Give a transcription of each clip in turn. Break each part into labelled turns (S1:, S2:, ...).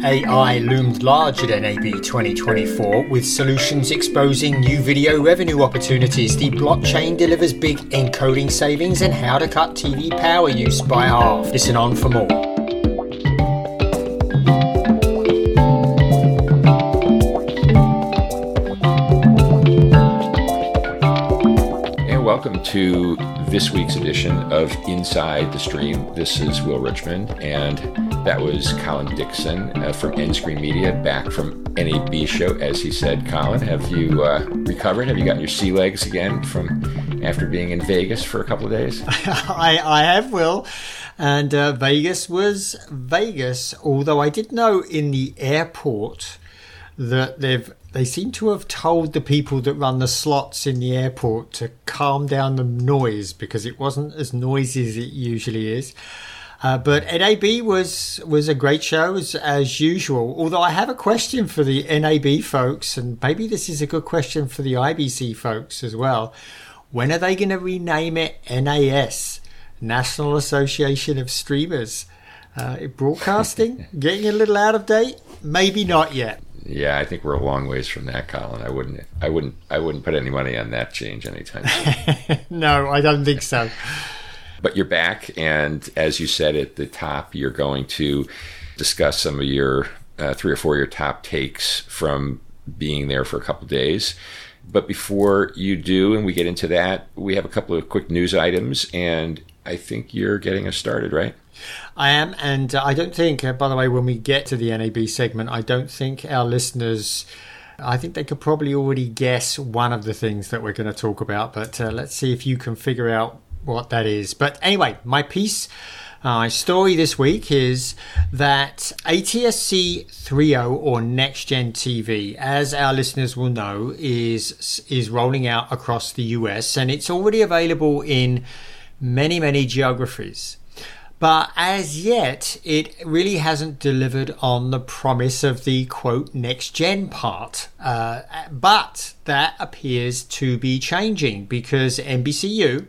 S1: AI loomed large at NAB 2024 with solutions exposing new video revenue opportunities. The blockchain delivers big encoding savings and how to cut TV power use by half. Listen on for more.
S2: Welcome to this week's edition of Inside the Stream. This is Will Richmond, and that was Colin Dixon from Endscreen Media, back from NAB show. As he said, Colin, have you recovered? Have you gotten your sea legs again from after being in Vegas for a couple of days?
S1: I have, Will. And Vegas was Vegas, although I did know in the airport that they seem to have told the people that run the slots in the airport to calm down the noise because it wasn't as noisy as it usually is. But NAB was a great show as usual, although I have a question for the NAB folks, and maybe this is a good question for the IBC folks as well. When are they going to rename it NAS, National Association of Streamers? Broadcasting? Getting a little out of date? Maybe not yet.
S2: Yeah, I think we're a long ways from that, Colin. I wouldn't put any money on that change anytime soon.
S1: No, I don't think so.
S2: But you're back, and as you said at the top, you're going to discuss some of your 3 or 4 of your top takes from being there for a couple of days. But before you do, and we get into that, we have a couple of quick news items, and I think you're getting us started, right?
S1: I am, and I don't think, by the way, when we get to the NAB segment, I don't think our listeners, I think they could probably already guess one of the things that we're going to talk about, but let's see if you can figure out what that is. But anyway, my story this week is that ATSC 3.0 or Next Gen TV, as our listeners will know, is rolling out across the US, and it's already available in many geographies. But as yet, it really hasn't delivered on the promise of the, quote, next-gen part. But that appears to be changing because NBCU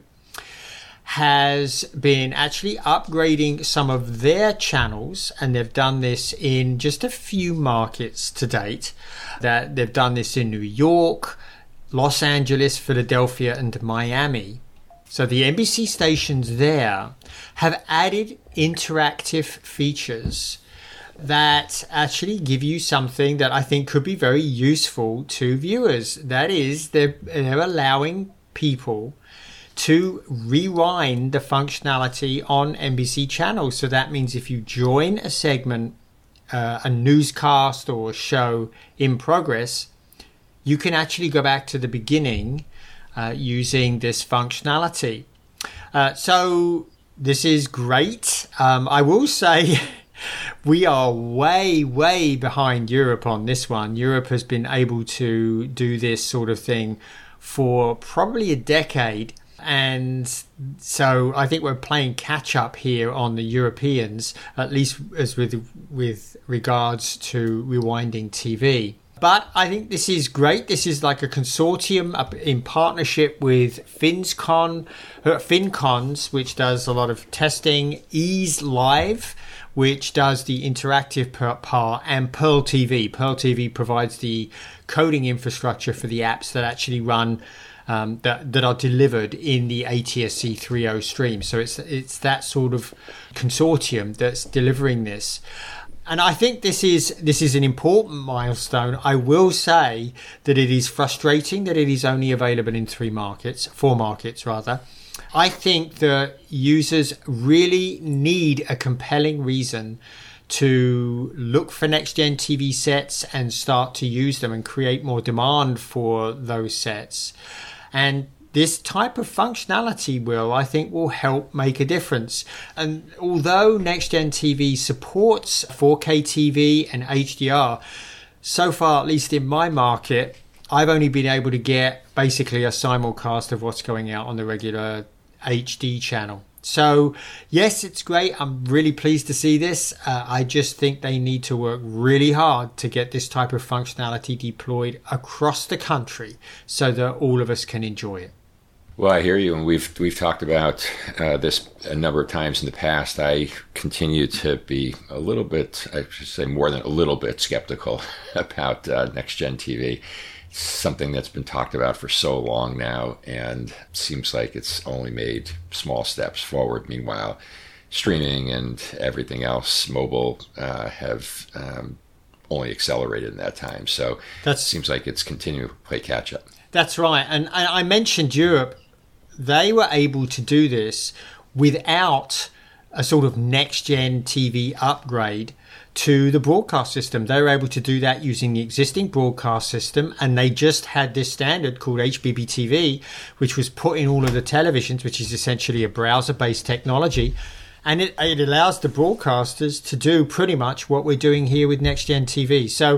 S1: has been actually upgrading some of their channels, and they've done this in just a few markets to date. That they've done this in New York, Los Angeles, Philadelphia, and Miami. So the NBC stations there have added interactive features that actually give you something that I think could be very useful to viewers. That is, they're allowing people to rewind the functionality on NBC channels. So that means if you join a segment, a newscast or a show in progress, you can actually go back to the beginning using this functionality. So this is great. I will say we are way behind Europe on this one. Europe has been able to do this sort of thing for probably a decade. And so I think we're playing catch up here on the Europeans, at least as with regards to rewinding TV. But I think this is great. This is like a consortium in partnership with FinCons, which does a lot of testing, Ease Live, which does the interactive part, and Pearl TV. Pearl TV provides the coding infrastructure for the apps that actually run, that are delivered in the ATSC 3.0 stream. So it's that sort of consortium that's delivering this. And I think this is an important milestone. I will say that it is frustrating that it is only available in 4 markets rather. I think that users really need a compelling reason to look for next-gen TV sets and start to use them and create more demand for those sets. And this type of functionality I think will help make a difference. And although Next-Gen TV supports 4K TV and HDR, so far, at least in my market, I've only been able to get basically a simulcast of what's going out on the regular HD channel. So yes, it's great. I'm really pleased to see this. I just think they need to work really hard to get this type of functionality deployed across the country so that all of us can enjoy it.
S2: Well, I hear you, and we've talked about this a number of times in the past. I continue to be a little bit, I should say more than a little bit, skeptical about next gen TV. It's something that's been talked about for so long now, and seems like it's only made small steps forward. Meanwhile, streaming and everything else, mobile, have only accelerated in that time. So it seems like it's continuing to play catch up.
S1: That's right, and I mentioned Europe. They were able to do this without a sort of next-gen TV upgrade to the broadcast system. They were able to do that using the existing broadcast system, and they just had this standard called HbbTV, which was put in all of the televisions, which is essentially a browser-based technology. And it allows the broadcasters to do pretty much what we're doing here with next-gen TV. So,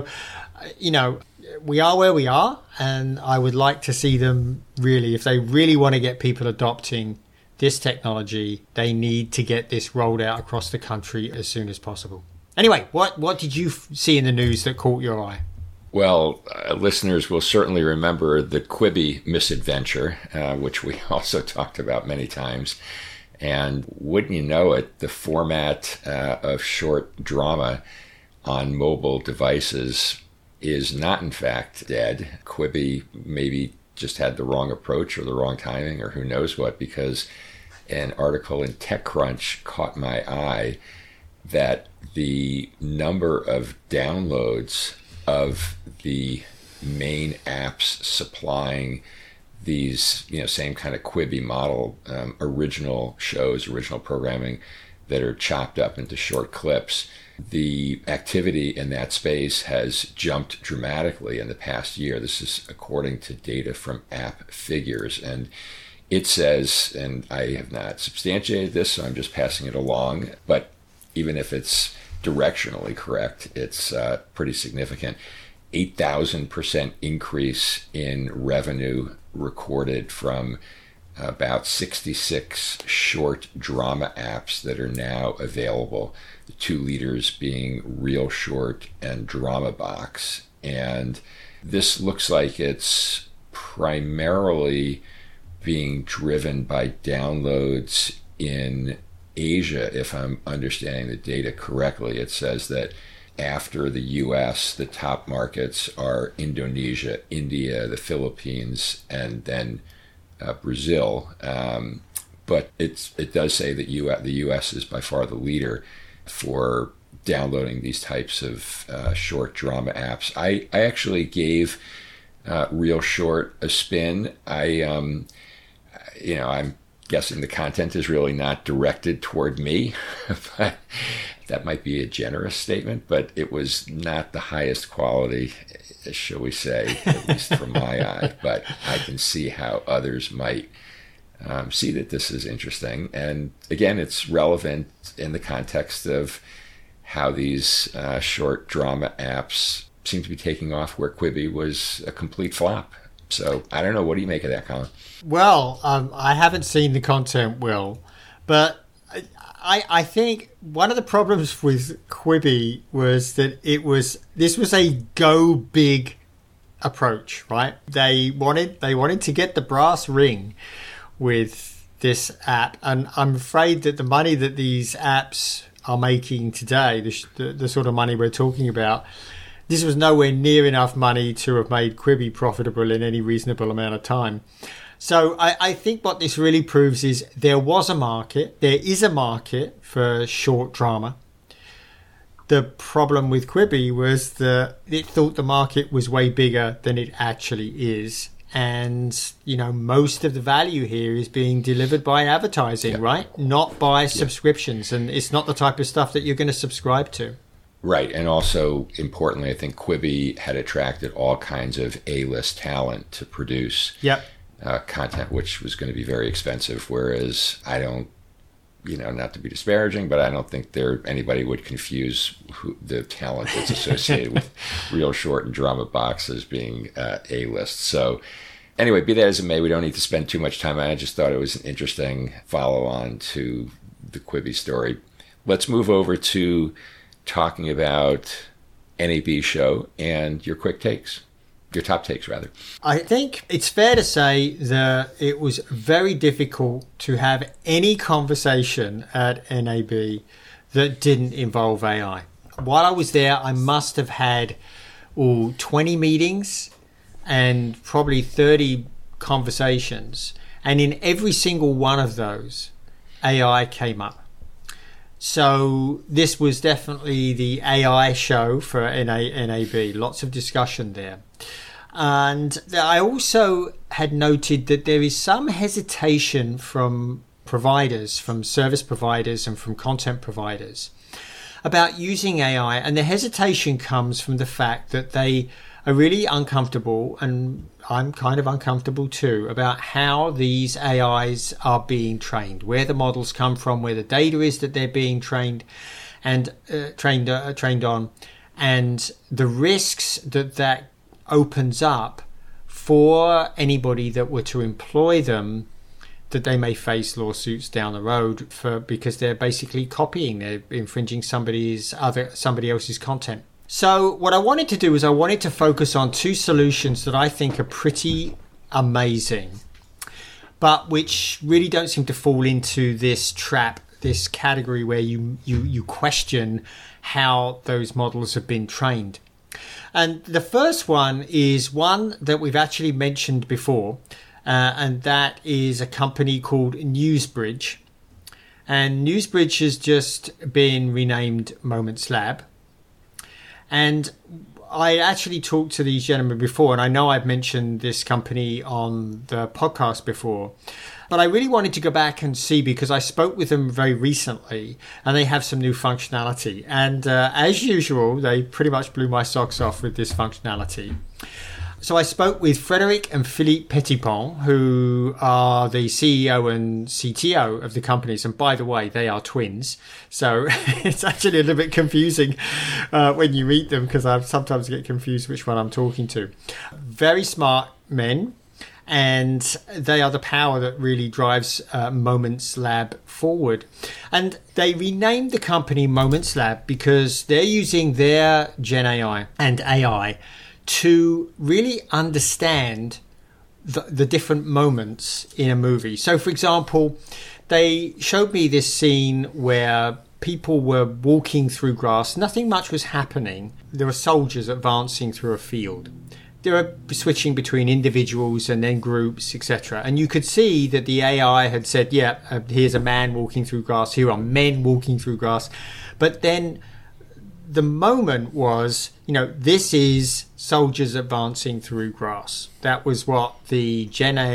S1: we are where we are, and I would like to see them really, if they really want to get people adopting this technology, they need to get this rolled out across the country as soon as possible. Anyway, what did you see in the news that caught your eye?
S2: Well, listeners will certainly remember the Quibi misadventure, which we also talked about many times. And wouldn't you know it, the format of short drama on mobile devices is not in fact dead. Quibi maybe just had the wrong approach or the wrong timing or who knows what, because an article in TechCrunch caught my eye that the number of downloads of the main apps supplying these, same kind of Quibi model, original shows, original programming that are chopped up into short clips. The activity in that space has jumped dramatically in the past year. This is according to data from App Figures. And it says, and I have not substantiated this, so I'm just passing it along, but even if it's directionally correct, it's pretty significant. 8,000% increase in revenue recorded from about 66 short drama apps that are now available, the two leaders being Real Short and DramaBox. And this looks like it's primarily being driven by downloads in Asia, if I'm understanding the data correctly. It says that after the US, the top markets are Indonesia, India, the Philippines, and then Brazil. But it does say that the US is by far the leader for downloading these types of short drama apps. I actually gave Real Short a spin. I'm guessing the content is really not directed toward me, but that might be a generous statement, but it was not the highest quality, shall we say, at least from my eye. But I can see how others might see that this is interesting. And again, it's relevant in the context of how these short drama apps seem to be taking off, where Quibi was a complete flop. So I don't know. What do you make of that, Colin?
S1: Well, I haven't seen the content, Will, but I think one of the problems with Quibi was that this was a go big approach, right? They wanted to get the brass ring with this app, and I'm afraid that the money that these apps are making today, the sort of money we're talking about, this was nowhere near enough money to have made Quibi profitable in any reasonable amount of time. So I think what this really proves is there is a market for short drama. The problem with Quibi was that it thought the market was way bigger than it actually is. And, most of the value here is being delivered by advertising, right? Not by subscriptions. And it's not the type of stuff that you're going to subscribe to.
S2: Right. And also, importantly, I think Quibi had attracted all kinds of A-list talent to produce content, which was going to be very expensive. Whereas I don't, not to be disparaging, but I don't think anybody would confuse the talent that's associated with Real Short and DramaBox as being A-list. So anyway, be that as it may, we don't need to spend too much time on it. I just thought it was an interesting follow-on to the Quibi story. Let's move over to talking about NAB show and your quick takes. Your top takes, rather.
S1: I think it's fair to say that it was very difficult to have any conversation at NAB that didn't involve AI. While I was there, I must have had 20 meetings and probably 30 conversations. And in every single one of those, AI came up. So this was definitely the AI show for NAB. Lots of discussion there. And I also had noted that there is some hesitation from providers, from service providers and from content providers about using AI. And the hesitation comes from the fact that they are really uncomfortable, and I'm kind of uncomfortable too, about how these AIs are being trained, where the models come from, where the data is that they're being trained and trained on, and the risks that opens up for anybody that were to employ them, that they may face lawsuits down the road because they're basically copying, they're infringing somebody else's content. So what I wanted to do is I wanted to focus on two solutions that I think are pretty amazing, but which really don't seem to fall into this trap, this category where you question how those models have been trained. And the first one is one that we've actually mentioned before, and that is a company called NewsBridge. And NewsBridge has just been renamed Moments Lab. And I actually talked to these gentlemen before, and I know I've mentioned this company on the podcast before, but I really wanted to go back and see, because I spoke with them very recently and they have some new functionality. And as usual, they pretty much blew my socks off with this functionality. So I spoke with Frederic and Philippe Petitpont, who are the CEO and CTO of the companies. And by the way, they are twins. So it's actually a little bit confusing when you meet them, because I sometimes get confused which one I'm talking to. Very smart men. And they are the power that really drives Moments Lab forward. And they renamed the company Moments Lab because they're using their Gen AI and AI to really understand the different moments in a movie. So, for example, they showed me this scene where people were walking through grass. Nothing much was happening. There were soldiers advancing through a field. They were switching between individuals and then groups, etc. And you could see that the AI had said, here's a man walking through grass. Here are men walking through grass. But then the moment was, this is soldiers advancing through grass. That was what the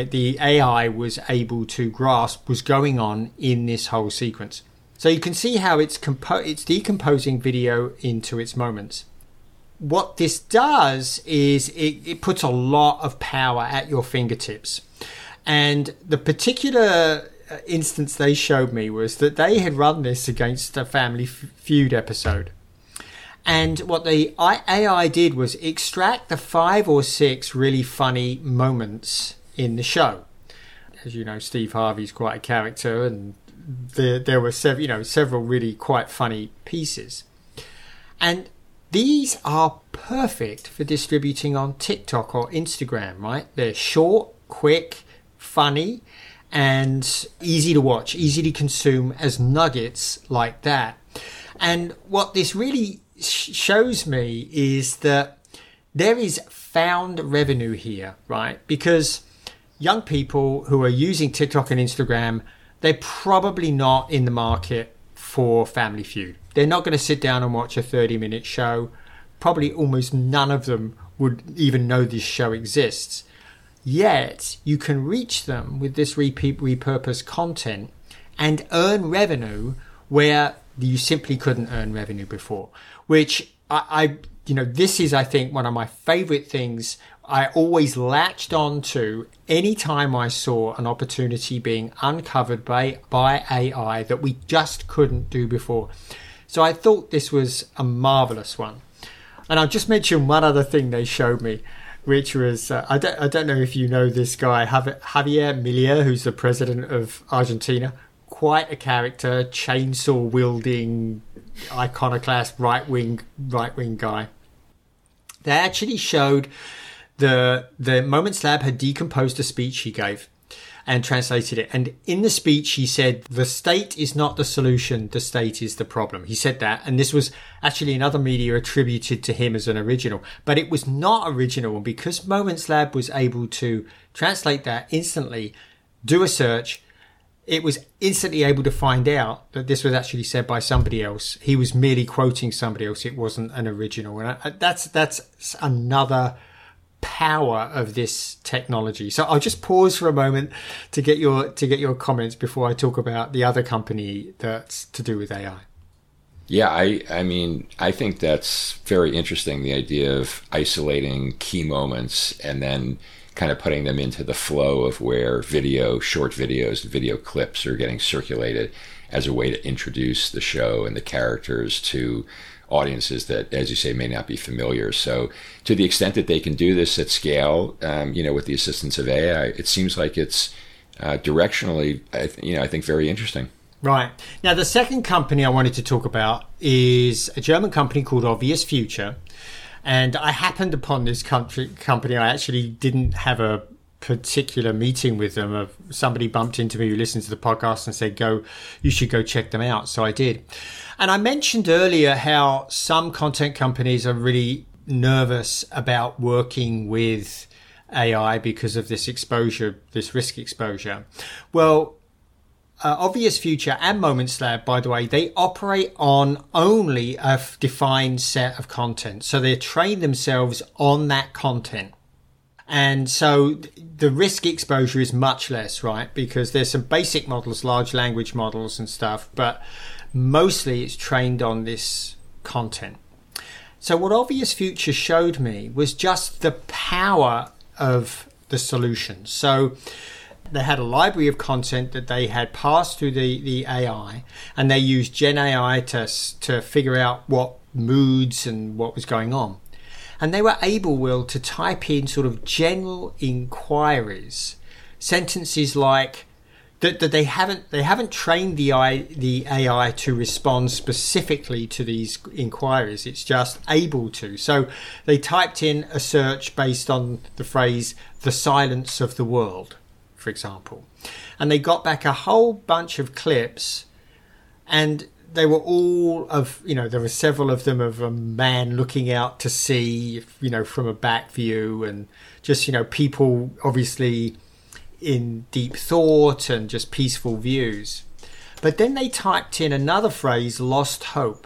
S1: AI was able to grasp was going on in this whole sequence. So you can see how it's decomposing video into its moments. What this does is it puts a lot of power at your fingertips. And the particular instance they showed me was that they had run this against a Family Feud episode. And what the AI did was extract the 5 or 6 really funny moments in the show. As you know, Steve Harvey's quite a character, and there were several really quite funny pieces. And these are perfect for distributing on TikTok or Instagram, right? They're short, quick, funny, and easy to watch, easy to consume as nuggets like that. And what this really shows me is that there is found revenue here, right? Because young people who are using TikTok and Instagram, they're probably not in the market for Family Feud. They're not going to sit down and watch a 30-minute show. Probably almost none of them would even know this show exists. Yet you can reach them with this repurposed content and earn revenue where you simply couldn't earn revenue before, which this is, I think, one of my favorite things I always latched on to anytime I saw an opportunity being uncovered by AI that we just couldn't do before. So I thought this was a marvelous one. And I'll just mention one other thing they showed me, which was, I don't know if you know this guy, Javier Milei, who's the president of Argentina. Quite a character, chainsaw wielding, iconoclast, right wing guy. They actually showed the Moments Lab had decomposed a speech he gave and translated it. And in the speech, he said, the state is not the solution, the state is the problem. He said that. And this was actually in other media attributed to him as an original. But it was not original. And because Moments Lab was able to translate that instantly, do a search, it was instantly able to find out that this was actually said by somebody else. He was merely quoting somebody else. It wasn't an original. And that's another power of this technology. So I'll just pause for a moment to get your comments before I talk about the other company that's to do with AI.
S2: Yeah, I mean, I think that's very interesting, the idea of isolating key moments and then kind of putting them into the flow of where short videos, video clips are getting circulated as a way to introduce the show and the characters to audiences that, as you say, may not be familiar. So to the extent that they can do this at scale, with the assistance of AI, it seems like it's directionally, I think very interesting.
S1: Right. Now, the second company I wanted to talk about is a German company called Obvious Future. And I happened upon this company. I actually didn't have a particular meeting with them. Somebody bumped into me who listened to the podcast and said, you should go check them out. So I did. And I mentioned earlier how some content companies are really nervous about working with AI because of this exposure, this risk exposure. Well, Obvious Future and Moments Lab, by the way, they operate on only a defined set of content. So they train themselves on that content. And so the risk exposure is much less, right? Because there's some basic models, large language models and stuff, but mostly it's trained on this content. So what Obvious Future showed me was just the power of the solution. So they had a library of content that they had passed through the AI, and they used Gen AI to figure out what moods and what was going on. And they were able, Will, to type in sort of general inquiries, sentences like that they haven't trained the AI to respond specifically to these inquiries. It's just able to. So they typed in a search based on the phrase "the silence of the world," for example, and they got back a whole bunch of clips, and they were all there were several of them of a man looking out to sea, from a back view, and just, people obviously in deep thought and just peaceful views. But then they typed in another phrase, "lost hope."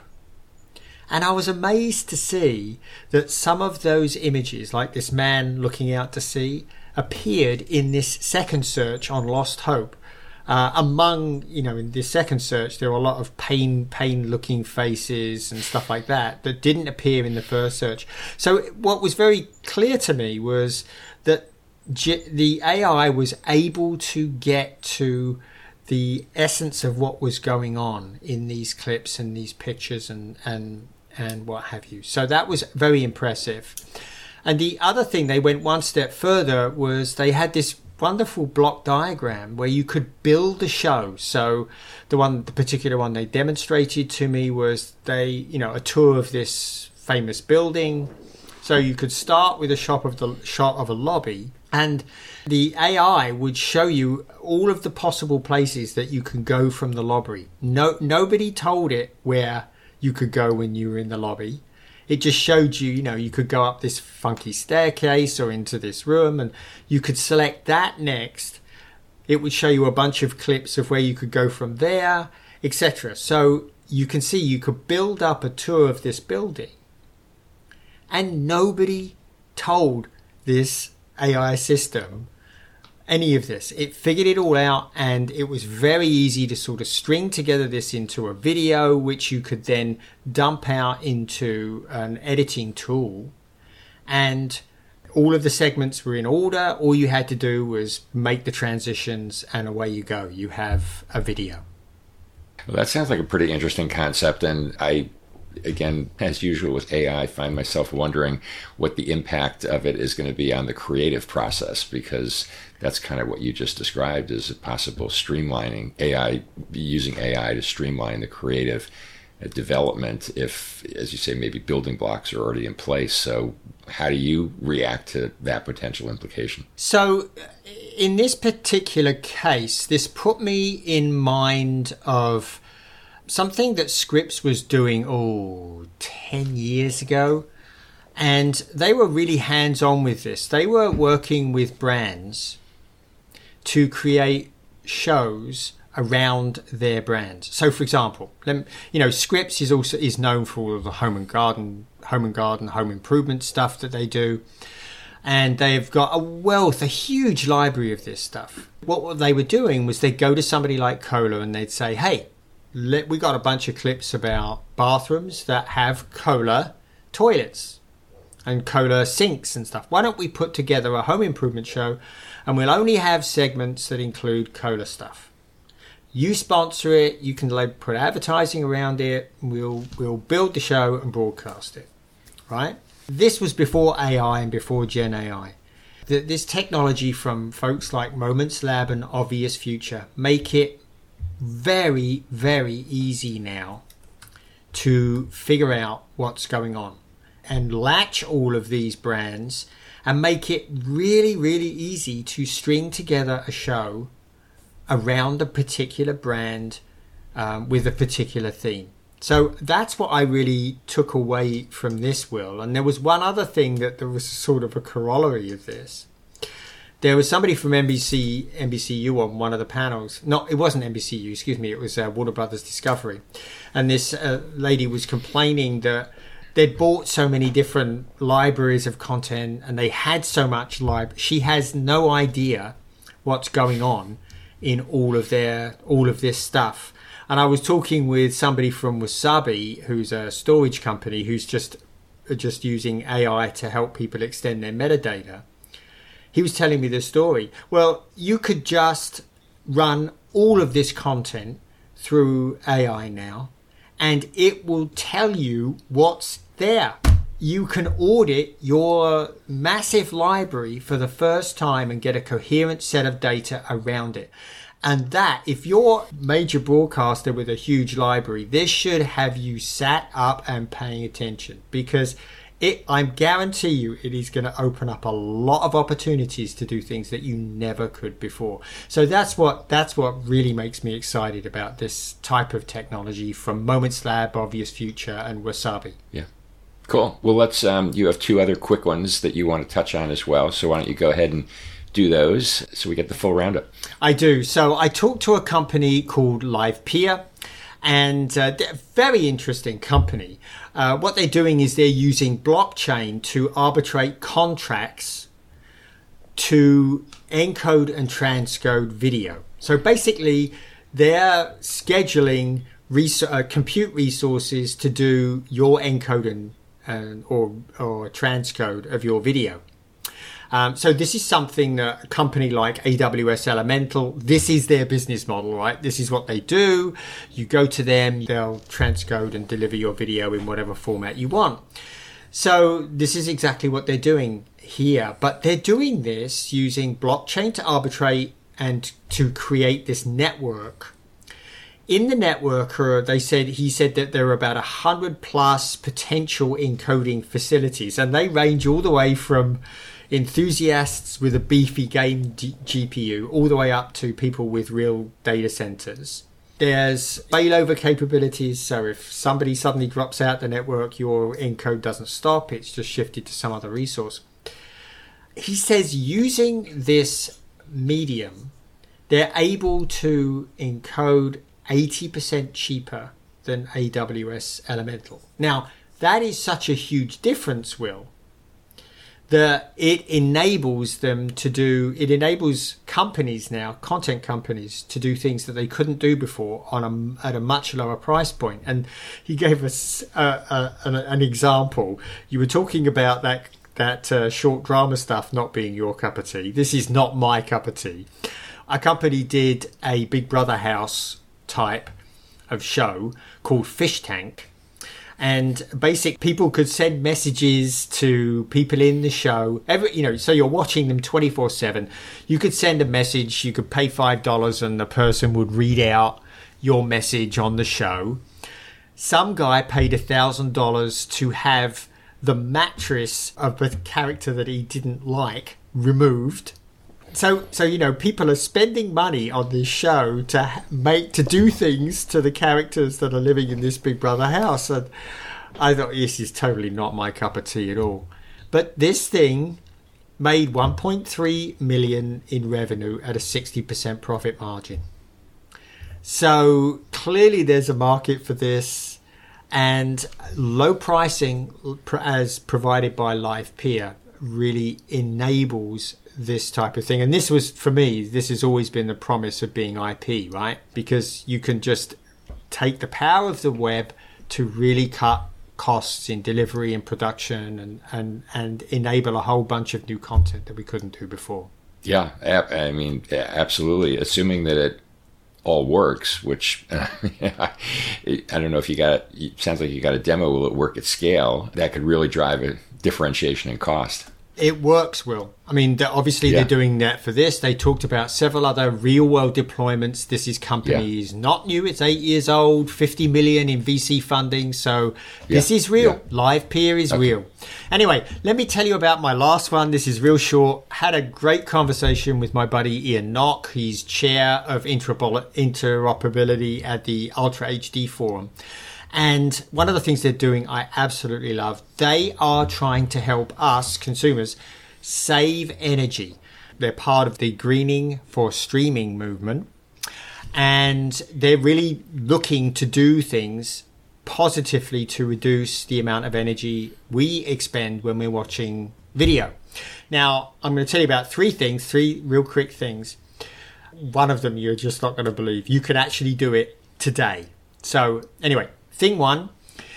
S1: And I was amazed to see that some of those images, like this man looking out to sea, appeared in this second search on lost hope. In this second search, there were a lot of pain-looking faces and stuff like that didn't appear in the first search. So what was very clear to me was that the AI was able to get to the essence of what was going on in these clips and these pictures and what have you. So that was very impressive. And the other thing, they went one step further, was they had this wonderful block diagram where you could build a show. So the particular one they demonstrated to me was a tour of this famous building. So you could start with a shot of a lobby, and the AI would show you all of the possible places that you can go from the lobby. Nobody told it where you could go when you were in the lobby. It just showed you, you could go up this funky staircase or into this room, and you could select that next. It would show you a bunch of clips of where you could go from there, etc. So you can see you could build up a tour of this building. And nobody told this AI system any of this. It figured it all out, and it was very easy to sort of string together this into a video, which you could then dump out into an editing tool. And all of the segments were in order. All you had to do was make the transitions, and away you go. You have a video.
S2: Well, that sounds like a pretty interesting concept, and I, again, as usual with AI, find myself wondering what the impact of it is going to be on the creative process, because that's kind of what you just described as a possible streamlining, using AI to streamline the creative development if, as you say, maybe building blocks are already in place. So how do you react to that potential implication?
S1: So in this particular case, this put me in mind of something that Scripps was doing 10 years ago. And they were really hands-on with this. They were working with brands to create shows around their brands. So, for example, Scripps is known for all of the home and garden, home improvement stuff that they do, and they've got a huge library of this stuff. What they were doing was they'd go to somebody like Kohler and they'd say, "Hey, we got a bunch of clips about bathrooms that have Kohler toilets and Kohler sinks and stuff. Why don't we put together a home improvement show, and we'll only have segments that include Kohler stuff. You sponsor it, you can put advertising around it, we'll build the show and broadcast it." Right? This was before AI and before Gen AI. This technology from folks like Moments Lab and Obvious Future make it very, very easy now to figure out what's going on and latch all of these brands and make it really, really easy to string together a show around a particular brand with a particular theme. So that's what I really took away from this, Will. And there was one other thing that there was sort of a corollary of this. There was somebody from NBCU on one of the panels. No, it wasn't NBCU, excuse me. It was Warner Brothers Discovery. And this lady was complaining that they'd bought so many different libraries of content and they had so much she has no idea what's going on in all of this stuff. And I was talking with somebody from Wasabi, who's a storage company, who's just using AI to help people extend their metadata. He was telling me this story. Well, you could just run all of this content through AI now, and it will tell you what's there. You can audit your massive library for the first time and get a coherent set of data around it. And that, if you're a major broadcaster with a huge library, this should have you sat up and paying attention, because I guarantee you it is going to open up a lot of opportunities to do things that you never could before. So that's what really makes me excited about this type of technology from Moments Lab, Obvious Future, and Wasabi.
S2: Yeah. Cool. Well, let's. You have two other quick ones that you want to touch on as well. So why don't you go ahead and do those so we get the full roundup?
S1: I do. So I talked to a company called LivePeer, and they're a very interesting company. What they're doing is they're using blockchain to arbitrate contracts to encode and transcode video. So basically, they're scheduling compute resources to do your encode or transcode of your video. So this is something that a company like AWS Elemental, this is their business model, right? This is what they do. You go to them, they'll transcode and deliver your video in whatever format you want. So this is exactly what they're doing here. But they're doing this using blockchain to arbitrate and to create this network. In the network, he said that there are about 100 plus potential encoding facilities, and they range all the way from enthusiasts with a beefy game GPU all the way up to people with real data centers. There's failover capabilities, so if somebody suddenly drops out the network, your encode doesn't stop, it's just shifted to some other resource. He says using this medium, they're able to encode 80% cheaper than AWS Elemental. Now, that is such a huge difference, Will, that it enables companies now, content companies, to do things that they couldn't do before at a much lower price point. And he gave us an example. You were talking about that short drama stuff not being your cup of tea. This is not my cup of tea. A company did a Big Brother house type of show called Fish Tank, and people could send messages to people in the show so you're watching them 24/7. You could send a message, you could pay $5 and the person would read out your message on the show. some guy paid $1,000 to have the mattress of the character that he didn't like removed. So people are spending money on this show to do things to the characters that are living in this Big Brother house. And I thought, this is totally not my cup of tea at all. But this thing made 1.3 million in revenue at a 60% profit margin. So clearly there's a market for this, and low pricing as provided by LivePeer really enables this type of thing. And this was, for me, this has always been the promise of being IP, right? Because you can just take the power of the web to really cut costs in delivery and production and enable a whole bunch of new content that we couldn't do before.
S2: Yeah, I mean, absolutely. Assuming that it all works, which I don't know if it sounds like you got a demo. Will it work at scale? That could really drive a differentiation in cost.
S1: It works, Will. I mean, obviously they're doing that for this. They talked about several other real-world deployments. This is not new. It's 8 years old, 50 million in VC funding. So this is real. Yeah. LivePeer is real. Anyway, let me tell you about my last one. This is real short. Had a great conversation with my buddy Ian Nock. He's chair of interoperability at the Ultra HD Forum. And one of the things they're doing I absolutely love. They are trying to help us consumers save energy. They're part of the greening for streaming movement. And they're really looking to do things positively to reduce the amount of energy we expend when we're watching video. Now, I'm going to tell you about three real quick things. One of them you're just not going to believe. You can actually do it today. So anyway, thing one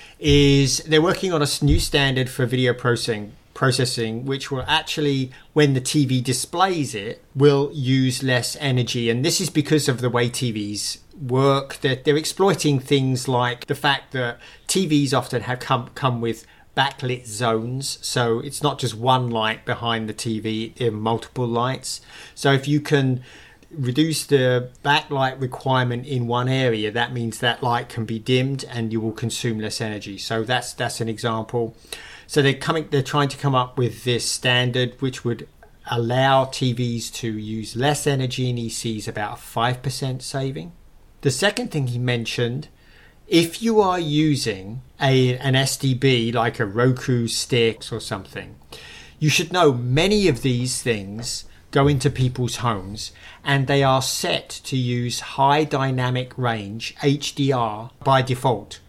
S1: is they're working on a new standard for video processing, which will actually, when the TV displays it, will use less energy. And this is because of the way TVs work. They're exploiting things like the fact that TVs often have come with backlit zones. So it's not just one light behind the TV, there are multiple lights. So if you can reduce the backlight requirement in one area, that means that light can be dimmed and you will consume less energy. So that's an example. So they're trying to come up with this standard which would allow TVs to use less energy, and he sees about a 5% saving. The second thing he mentioned, if you are using an SDB like a Roku stick or something, you should know many of these things go into people's homes and they are set to use high dynamic range HDR by default.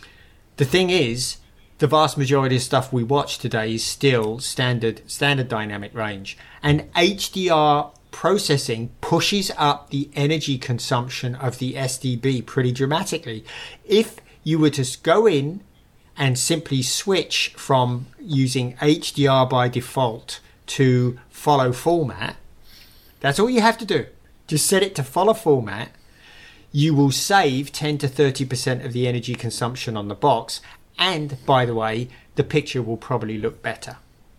S1: The thing is, the vast majority of stuff we watch today is still standard dynamic range, and HDR processing pushes up the energy consumption of the SDB pretty dramatically. If you were to go in and simply switch from using HDR by default to follow format, that's all you have to do. Just set it to follow format. You will save 10 to 30% of the energy consumption on the box. And by the way, the picture will probably look better,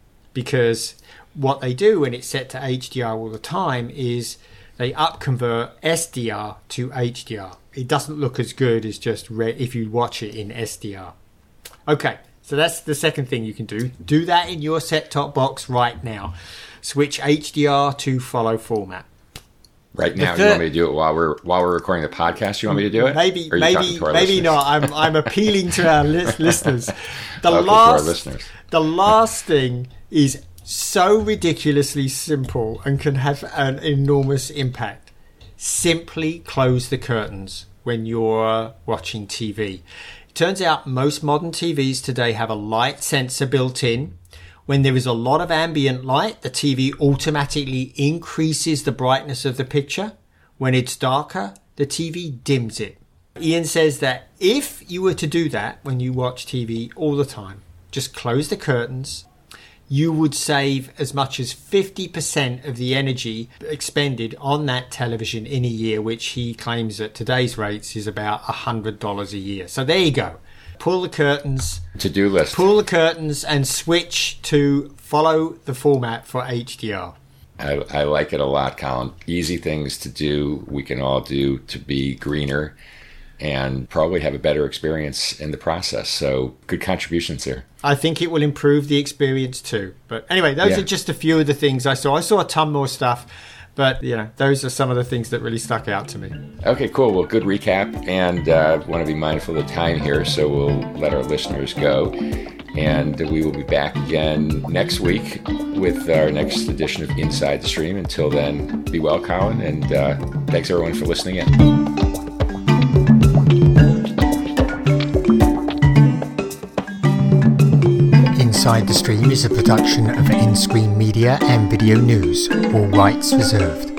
S1: because what they do when it's set to HDR all the time is they upconvert SDR to HDR. It doesn't look as good as just if you watch it in SDR. Okay. So that's the second thing you can do. Do that in your set-top box right now. Switch HDR to follow format.
S2: Right now, you want me to do it while we're recording the podcast? You want me to do it?
S1: Maybe not. I'm appealing to our listeners. The last thing is so ridiculously simple and can have an enormous impact. Simply close the curtains when you're watching TV. Turns out most modern TVs today have a light sensor built in. When there is a lot of ambient light, the TV automatically increases the brightness of the picture. When it's darker, the TV dims it. Ian says that if you were to do that when you watch TV all the time, just close the curtains, you would save as much as 50% of the energy expended on that television in a year, which he claims at today's rates is about $100 a year. So there you go. Pull the curtains.
S2: To-do list.
S1: Pull the curtains and switch to follow the format for HDR.
S2: I like it a lot, Colin. Easy things to do. We can all do to be greener. and probably have a better experience in the process. So good contributions there.
S1: I think it will improve the experience too. But anyway, those are just a few of the things I saw. I saw a ton more stuff, but those are some of the things that really stuck out to me.
S2: Okay, cool. Well, good recap, and want to be mindful of the time here, so we'll let our listeners go. And we will be back again next week with our next edition of Inside the Stream. Until then, be well, Colin, and thanks everyone for listening in.
S1: Inside the Stream is a production of In Screen Media and Video News, all rights reserved.